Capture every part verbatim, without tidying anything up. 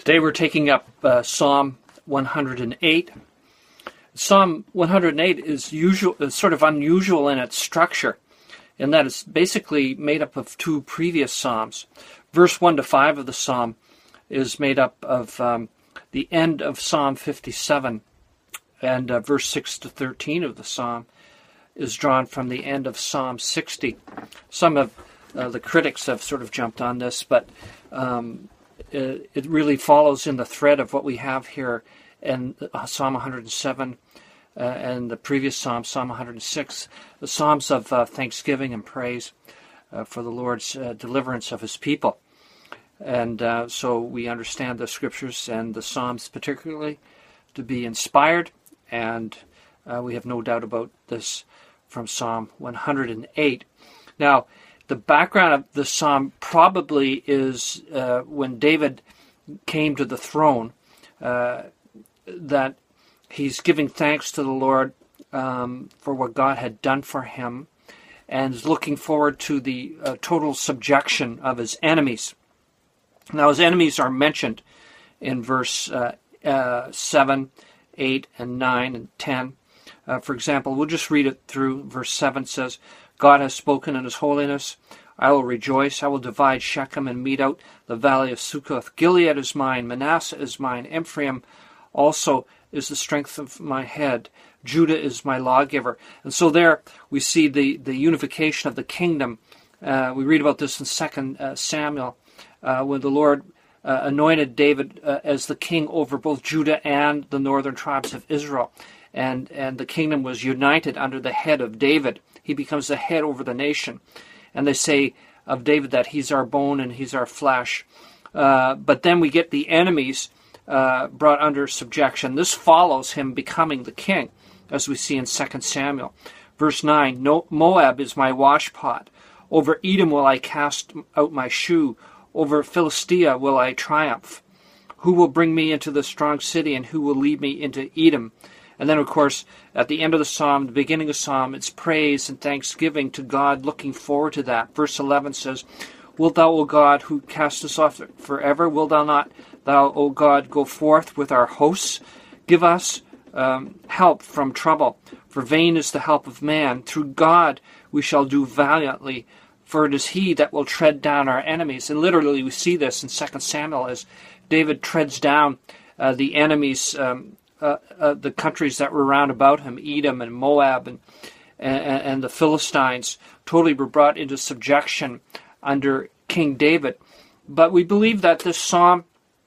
Today we're taking up uh, Psalm one hundred eight. Psalm one hundred eight is usual, is sort of unusual in its structure, in that it's basically made up of two previous psalms. Verse one to five of the psalm is made up of um, the end of Psalm fifty-seven, and uh, verse six to thirteen of the psalm is drawn from the end of Psalm sixty. Some of uh, the critics have sort of jumped on this, but um, it, it really follows in the thread of what we have here in Psalm one hundred seven uh, and the previous psalm, Psalm one hundred six, the psalms of uh, thanksgiving and praise uh, for the Lord's uh, deliverance of his people. And uh, so we understand the scriptures and the psalms particularly to be inspired, and uh, we have no doubt about this from Psalm one hundred eight. Now, the background of the psalm probably is uh, when David came to the throne, uh, that he's giving thanks to the Lord um, for what God had done for him, and is looking forward to the uh, total subjection of his enemies. Now, his enemies are mentioned in verse uh, uh, seven, eight, and nine, and ten. Uh, for example, we'll just read it through. Verse seven says, God has spoken in his holiness. I will rejoice. I will divide Shechem and mete out the valley of Succoth. Gilead is mine. Manasseh is mine. Ephraim also is the strength of my head. Judah is my lawgiver. And so there we see the, the unification of the kingdom. Uh, we read about this in Second uh, Samuel, uh, when the Lord uh, anointed David uh, as the king over both Judah and the northern tribes of Israel. And, and the kingdom was united under the head of David. He becomes the head over the nation. And they say of David that he's our bone and he's our flesh. Uh, but then we get the enemies uh, brought under subjection. This follows him becoming the king, as we see in Second Samuel. Verse nine, no, Moab is my washpot. Over Edom will I cast out my shoe. Over Philistia will I triumph. Who will bring me into the strong city, and who will lead me into Edom? And then, of course, at the end of the psalm, the beginning of the psalm, it's praise and thanksgiving to God, looking forward to that. Verse eleven says, Wilt thou, O God, who cast us off forever, wilt thou not, thou, O God, go forth with our hosts? Give us um, help from trouble, for vain is the help of man. Through God we shall do valiantly, for it is he that will tread down our enemies. And literally we see this in Second Samuel as David treads down uh, the enemies, um, Uh, uh, the countries that were round about him, Edom and Moab and, and and the Philistines, totally were brought into subjection under King David. But we believe that this psalm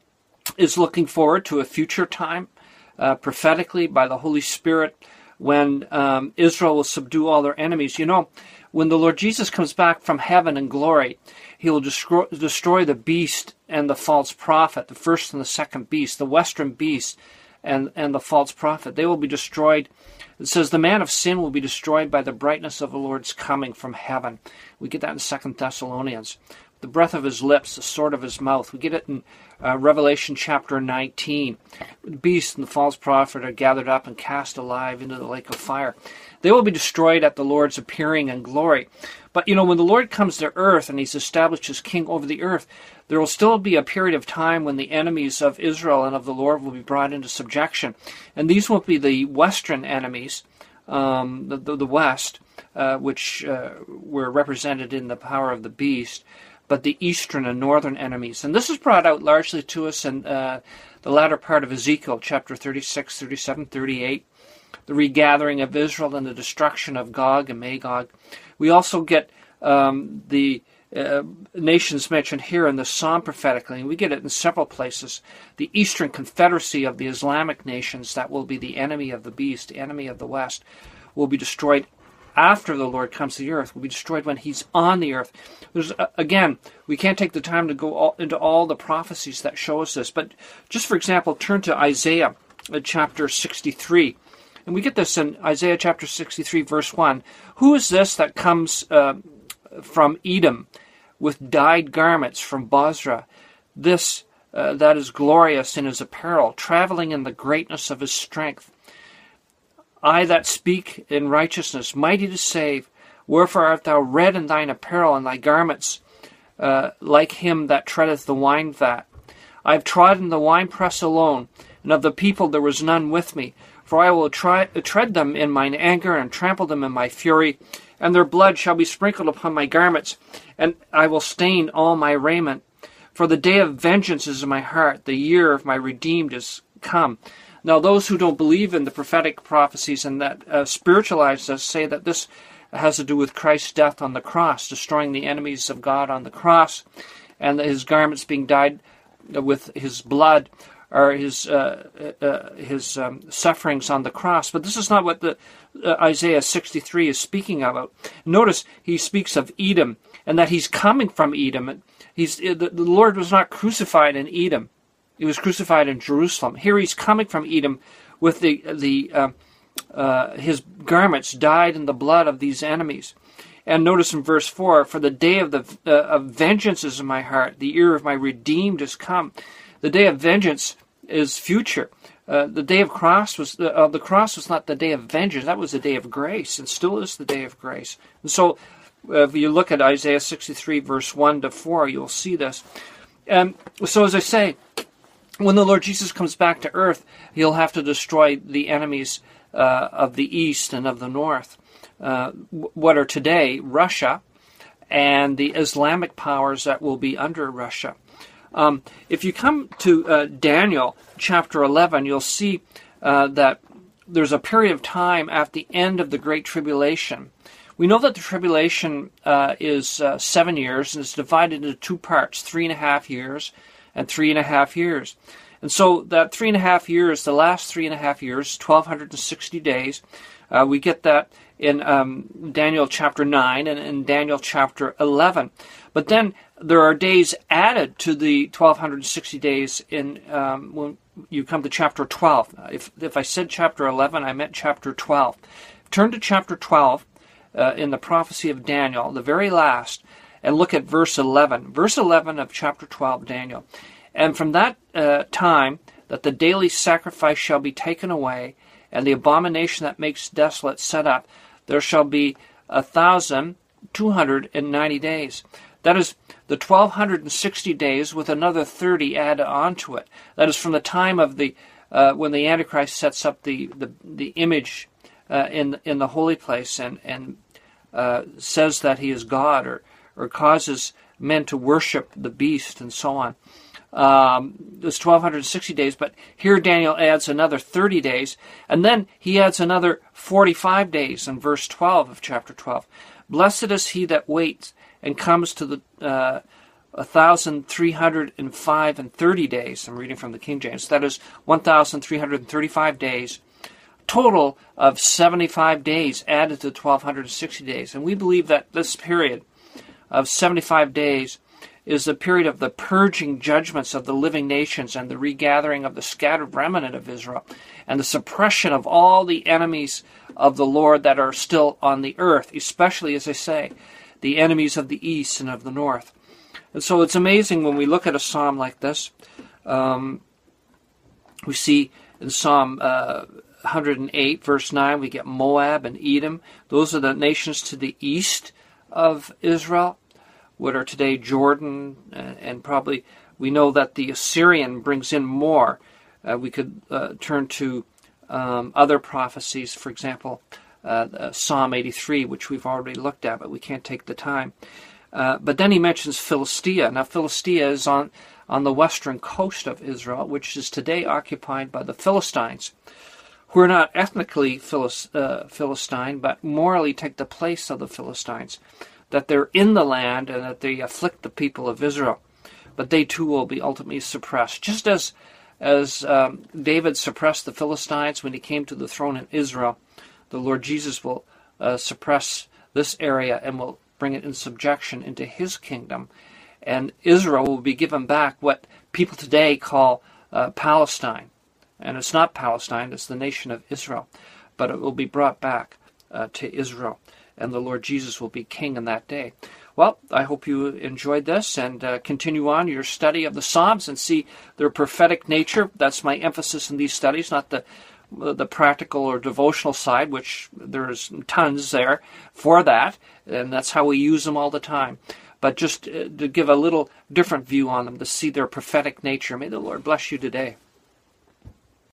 is looking forward to a future time, uh, prophetically by the Holy Spirit, when um, Israel will subdue all their enemies. You know, when the Lord Jesus comes back from heaven in glory, he will destroy, destroy the beast and the false prophet, the first and the second beast, the western beast, and and the false prophet. They will be destroyed. It says the man of sin will be destroyed by the brightness of the Lord's coming from heaven. We get that in Second Thessalonians. The breath of his lips, the sword of his mouth. We get it in uh, Revelation chapter nineteen. The beast and the false prophet are gathered up and cast alive into the lake of fire. They will be destroyed at the Lord's appearing in glory. But, you know, when the Lord comes to earth and he's established as king over the earth, there will still be a period of time when the enemies of Israel and of the Lord will be brought into subjection. And these won't be the western enemies, um, the, the, the west, uh, which uh, were represented in the power of the beast, but the eastern and northern enemies. And this is brought out largely to us in uh, the latter part of Ezekiel, chapter thirty-six, thirty-seven, thirty-eight, the regathering of Israel and the destruction of Gog and Magog. We also get um, the uh, nations mentioned here in the psalm prophetically, and we get it in several places. The Eastern Confederacy of the Islamic nations that will be the enemy of the beast, the enemy of the West, will be destroyed after the Lord comes to the earth, will be destroyed when he's on the earth. There's, uh, again, we can't take the time to go all, into all the prophecies that show us this, but just for example, turn to Isaiah uh, chapter sixty-three. And we get this in Isaiah chapter sixty-three, verse one. Who is this that comes uh, from Edom with dyed garments from Bozrah? This uh, that is glorious in his apparel, traveling in the greatness of his strength. I that speak in righteousness, mighty to save. Wherefore art thou red in thine apparel, and thy garments uh, like him that treadeth the wine vat? I have trodden the winepress alone, and of the people there was none with me. For I will try, tread them in mine anger, and trample them in my fury, and their blood shall be sprinkled upon my garments, and I will stain all my raiment. For the day of vengeance is in my heart, the year of my redeemed is come. Now those who don't believe in the prophetic prophecies and that uh, spiritualize us say that this has to do with Christ's death on the cross, destroying the enemies of God on the cross, and his garments being dyed with his blood, or his uh, uh, his um, sufferings on the cross. But this is not what the uh, Isaiah sixty-three is speaking about. Notice he speaks of Edom, and that he's coming from Edom. He's the, the Lord was not crucified in Edom; he was crucified in Jerusalem. Here he's coming from Edom with the the uh, uh, his garments dyed in the blood of these enemies. And notice in verse four, for the day of the uh, of vengeance is in my heart, the year of my redeemed is come. The day of vengeance is future. Uh, the day of cross was uh, uh, the cross was not the day of vengeance; that was the day of grace, and still is the day of grace. And so, uh, if you look at Isaiah sixty-three, verse one to four, you'll see this. Um, so, as I say, when the Lord Jesus comes back to earth, he'll have to destroy the enemies uh, of the east and of the north, uh, what are today Russia and the Islamic powers that will be under Russia. Um, if you come to uh, Daniel chapter eleven, you'll see uh, that there's a period of time at the end of the Great Tribulation. We know that the tribulation uh, is uh, seven years, and it's divided into two parts, three and a half years and three and a half years. And so that three and a half years, the last three and a half years, twelve sixty days, uh, we get that in um, Daniel chapter nine and in Daniel chapter eleven. But then there are days added to the twelve sixty days in um, when you come to chapter twelve. If if I said chapter eleven, I meant chapter twelve. Turn to chapter twelve uh, in the prophecy of Daniel, the very last, and look at verse eleven. Verse eleven of chapter twelve, Daniel. And from that uh, time that the daily sacrifice shall be taken away, and the abomination that makes desolate set up, there shall be a thousand two hundred and ninety days. That is the twelve sixty days with another thirty added onto it. That is from the time of the uh, when the Antichrist sets up the the, the image uh, in in the holy place and and uh, says that he is God, or or causes men to worship the beast and so on. Um, it's twelve sixty days, but here Daniel adds another thirty days, and then he adds another forty-five days in verse twelve of chapter twelve. Blessed is he that waits and comes to the uh, one thousand three hundred five and thirty days. I'm reading from the King James. That is one thousand three hundred thirty-five days. Total of seventy-five days added to twelve sixty days. And we believe that this period of seventy-five days is the period of the purging judgments of the living nations and the regathering of the scattered remnant of Israel and the suppression of all the enemies of the Lord that are still on the earth, especially, as I say, the enemies of the east and of the north. And so it's amazing when we look at a psalm like this. Um, we see in Psalm uh, one hundred eight, verse nine, we get Moab and Edom. Those are the nations to the east of Israel, what are today Jordan, and, and probably we know that the Assyrian brings in more. Uh, we could uh, turn to um, other prophecies, for example, uh, uh, Psalm eighty-three, which we've already looked at, but we can't take the time. Uh, but then he mentions Philistia. Now, Philistia is on, on the western coast of Israel, which is today occupied by the Philistines, who are not ethnically Philis, uh, Philistine, but morally take the place of the Philistines, that they're in the land and that they afflict the people of Israel. But they too will be ultimately suppressed. Just as as um, David suppressed the Philistines when he came to the throne in Israel, the Lord Jesus will uh, suppress this area and will bring it in subjection into his kingdom. And Israel will be given back what people today call uh, Palestine. And it's not Palestine, it's the nation of Israel. But it will be brought back uh, to Israel. And the Lord Jesus will be king in that day. Well, I hope you enjoyed this and uh, continue on your study of the Psalms and see their prophetic nature. That's my emphasis in these studies, not the the practical or devotional side, which there's tons there for that, and that's how we use them all the time. but just uh, to give a little different view on them, to see their prophetic nature. May the Lord bless you today.